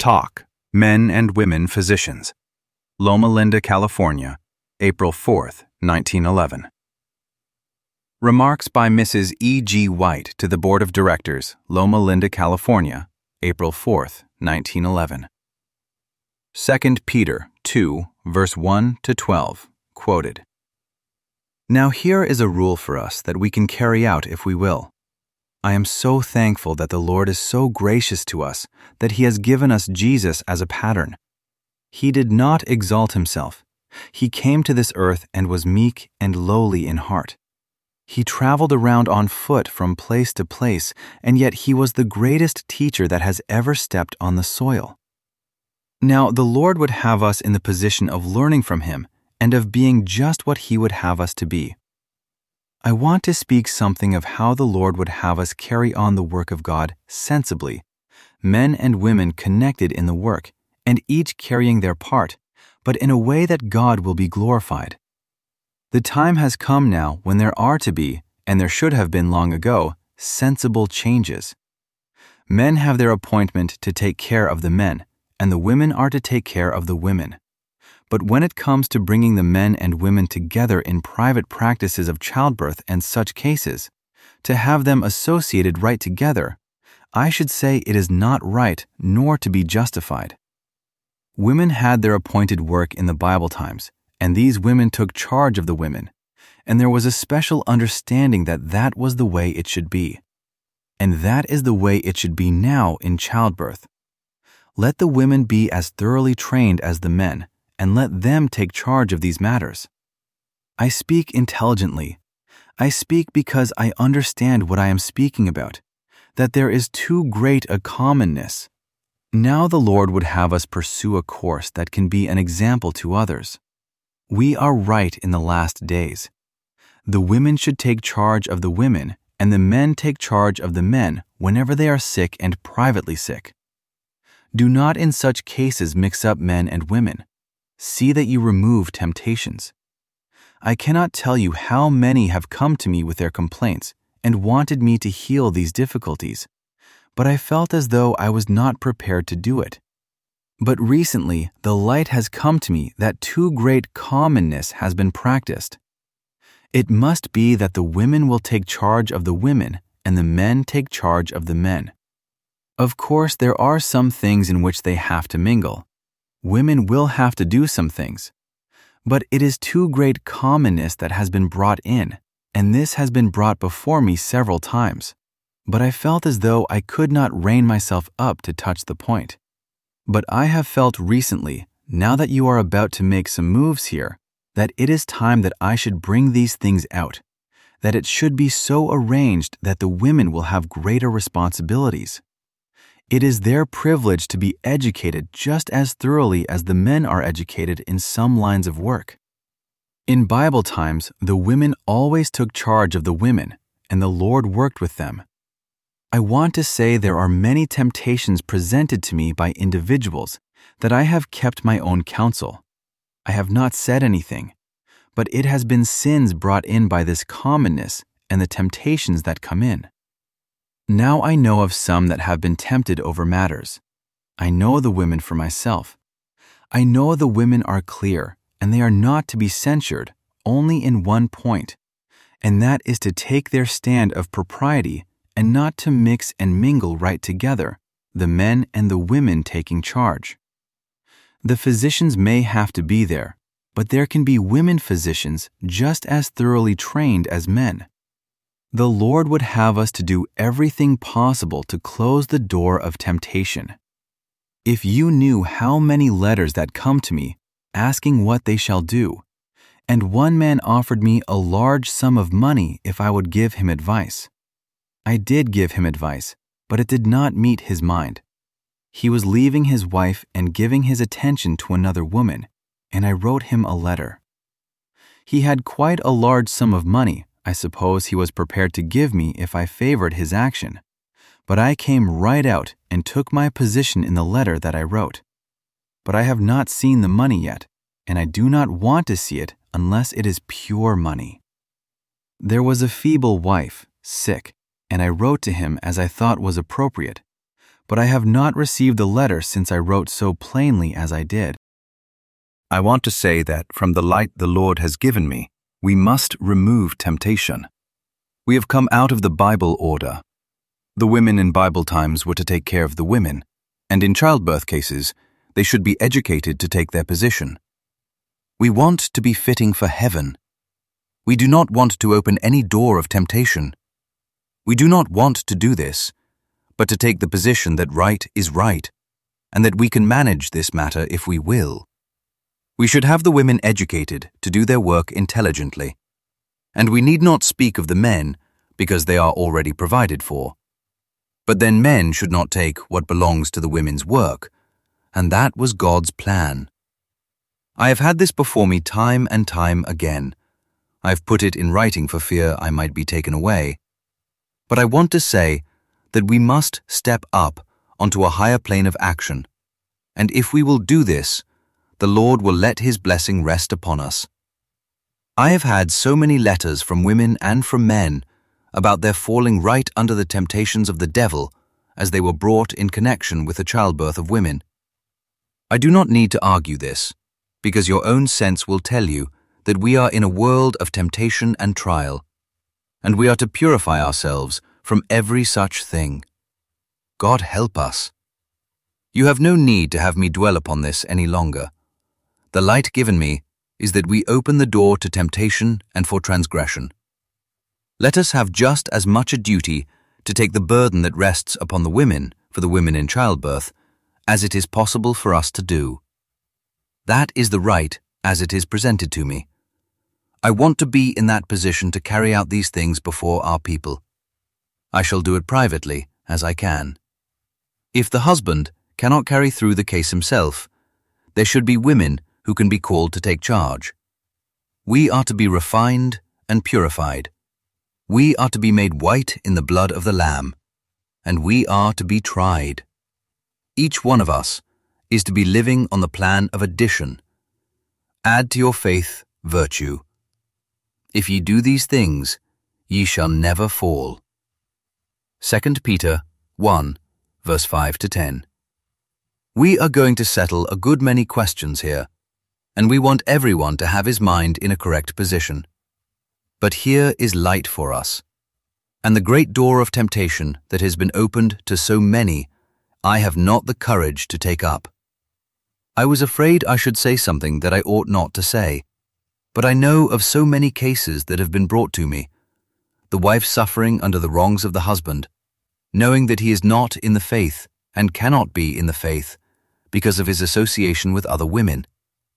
Talk, Men and Women Physicians. Loma Linda, California, April 4th, 1911. Remarks by Mrs. E. G. White to the Board of Directors, Loma Linda, California, April 4th, 1911. 2 Peter 2, verse 1 to 12, quoted. Now here is a rule for us that we can carry out if we will. I am so thankful that the Lord is so gracious to us that He has given us Jesus as a pattern. He did not exalt Himself. He came to this earth and was meek and lowly in heart. He traveled around on foot from place to place, and yet He was the greatest teacher that has ever stepped on the soil. Now the Lord would have us in the position of learning from Him and of being just what He would have us to be. I want to speak something of how the Lord would have us carry on the work of God sensibly, men and women connected in the work, and each carrying their part, but in a way that God will be glorified. The time has come now when there are to be, and there should have been long ago, sensible changes. Men have their appointment to take care of the men, and the women are to take care of the women. But when it comes to bringing the men and women together in private practices of childbirth and such cases, to have them associated right together, I should say it is not right nor to be justified. Women had their appointed work in the Bible times, and these women took charge of the women, and there was a special understanding that that was the way it should be. And that is the way it should be now in childbirth. Let the women be as thoroughly trained as the men, and let them take charge of these matters. I speak intelligently. I speak because I understand what I am speaking about, that there is too great a commonness. Now the Lord would have us pursue a course that can be an example to others. We are right in the last days. The women should take charge of the women, and the men take charge of the men whenever they are sick and privately sick. Do not in such cases mix up men and women. See that you remove temptations. I cannot tell you how many have come to me with their complaints and wanted me to heal these difficulties, but I felt as though I was not prepared to do it. But recently the light has come to me that too great commonness has been practiced. It must be that the women will take charge of the women and the men take charge of the men. Of course, there are some things in which they have to mingle. Women will have to do some things. But it is too great commonness that has been brought in, and this has been brought before me several times. But I felt as though I could not rein myself up to touch the point. But I have felt recently, now that you are about to make some moves here, that it is time that I should bring these things out, that it should be so arranged that the women will have greater responsibilities. It is their privilege to be educated just as thoroughly as the men are educated in some lines of work. In Bible times, the women always took charge of the women, and the Lord worked with them. I want to say there are many temptations presented to me by individuals that I have kept my own counsel. I have not said anything, but it has been sins brought in by this commonness and the temptations that come in. Now I know of some that have been tempted over matters. I know the women for myself. I know the women are clear, and they are not to be censured, only in one point, and that is to take their stand of propriety and not to mix and mingle right together, the men and the women taking charge. The physicians may have to be there, but there can be women physicians just as thoroughly trained as men. The Lord would have us to do everything possible to close the door of temptation. If you knew how many letters that come to me, asking what they shall do, and one man offered me a large sum of money if I would give him advice. I did give him advice, but it did not meet his mind. He was leaving his wife and giving his attention to another woman, and I wrote him a letter. He had quite a large sum of money, I suppose he was prepared to give me if I favored his action, but I came right out and took my position in the letter that I wrote. But I have not seen the money yet, and I do not want to see it unless it is pure money. There was a feeble wife, sick, and I wrote to him as I thought was appropriate, but I have not received the letter since I wrote so plainly as I did. I want to say that from the light the Lord has given me, we must remove temptation. We have come out of the Bible order. The women in Bible times were to take care of the women, and in childbirth cases, they should be educated to take their position. We want to be fitting for heaven. We do not want to open any door of temptation. We do not want to do this, but to take the position that right is right, and that we can manage this matter if we will. We should have the women educated to do their work intelligently, and we need not speak of the men because they are already provided for. But then men should not take what belongs to the women's work, and that was God's plan. I have had this before me time and time again. I have put it in writing for fear I might be taken away. But I want to say that we must step up onto a higher plane of action, and if we will do this, the Lord will let His blessing rest upon us. I have had so many letters from women and from men about their falling right under the temptations of the devil as they were brought in connection with the childbirth of women. I do not need to argue this, because your own sense will tell you that we are in a world of temptation and trial, and we are to purify ourselves from every such thing. God help us. You have no need to have me dwell upon this any longer. The light given me is that we open the door to temptation and for transgression. Let us have just as much a duty to take the burden that rests upon the women for the women in childbirth as it is possible for us to do. That is the right as it is presented to me. I want to be in that position to carry out these things before our people. I shall do it privately as I can. If the husband cannot carry through the case himself, there should be women who can be called to take charge. We are to be refined and purified. We are to be made white in the blood of the Lamb, and we are to be tried. Each one of us is to be living on the plan of addition. Add to your faith virtue. If ye do these things, ye shall never fall. 2 Peter 1, verse 5 to 10. We are going to settle a good many questions here, and we want everyone to have his mind in a correct position. But here is light for us, and the great door of temptation that has been opened to so many, I have not the courage to take up. I was afraid I should say something that I ought not to say, but I know of so many cases that have been brought to me, the wife suffering under the wrongs of the husband, knowing that he is not in the faith and cannot be in the faith because of his association with other women.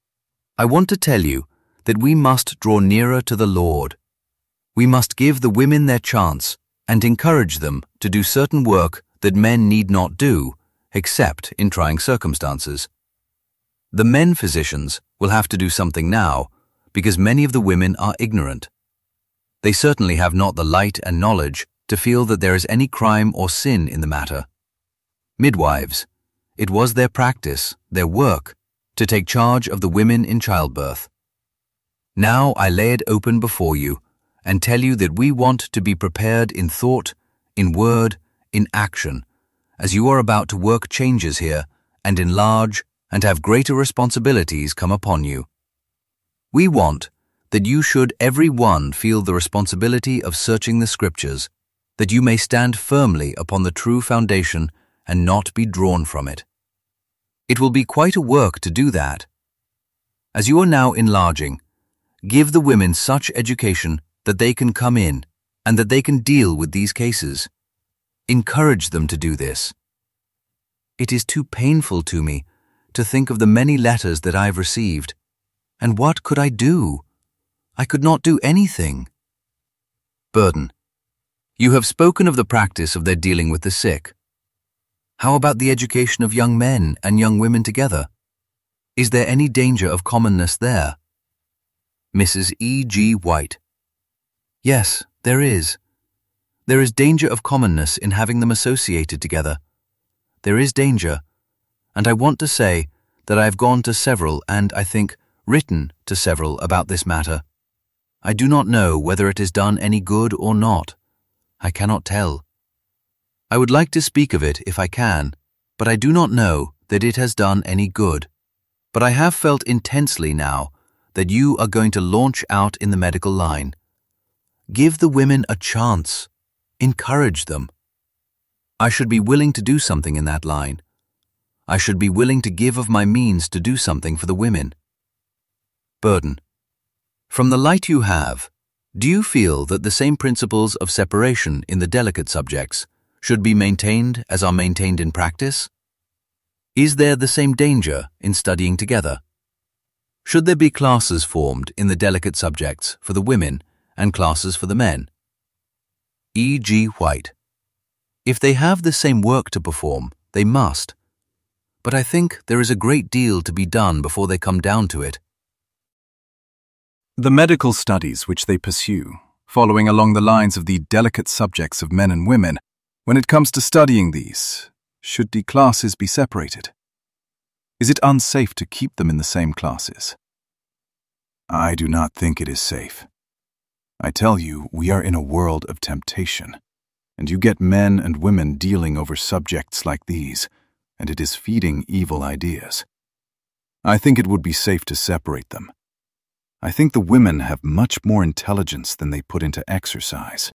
I want to tell you that we must draw nearer to the Lord. We must give the women their chance and encourage them to do certain work that men need not do, except in trying circumstances. The men physicians will have to do something now because many of the women are ignorant. They certainly have not the light and knowledge to feel that there is any crime or sin in the matter. Midwives, it was their practice, their work, to take charge of the women in childbirth. Now I lay it open before you and tell you that we want to be prepared in thought, in word, in action, as you are about to work changes here and enlarge and have greater responsibilities come upon you. We want that you should every one feel the responsibility of searching the Scriptures, that you may stand firmly upon the true foundation and not be drawn from it. It will be quite a work to do that. As you are now enlarging, give the women such education that they can come in and that they can deal with these cases. Encourage them to do this. It is too painful to me to think of the many letters that I have received. And what could I do? I could not do anything. Burden. You have spoken of the practice of their dealing with the sick. How about the education of young men and young women together? Is there any danger of commonness there? Mrs. E.G. White. Yes, there is. There is danger of commonness in having them associated together. There is danger, and I want to say that I have gone to several and, I think, written to several about this matter. I do not know whether it has done any good or not. I cannot tell. I would like to speak of it if I can, but I do not know that it has done any good. But I have felt intensely now that you are going to launch out in the medical line. Give the women a chance. Encourage them. I should be willing to do something in that line. I should be willing to give of my means to do something for the women. Burden. From the light you have, do you feel that the same principles of separation in the delicate subjects should be maintained as are maintained in practice? Is there the same danger in studying together? Should there be classes formed in the delicate subjects for the women and classes for the men? E. G. White. If they have the same work to perform, they must. But I think there is a great deal to be done before they come down to it. The medical studies which they pursue, following along the lines of the delicate subjects of men and women, when it comes to studying these, should the classes be separated? Is it unsafe to keep them in the same classes? I do not think it is safe. I tell you, we are in a world of temptation, and you get men and women dealing over subjects like these, and it is feeding evil ideas. I think it would be safe to separate them. I think the women have much more intelligence than they put into exercise.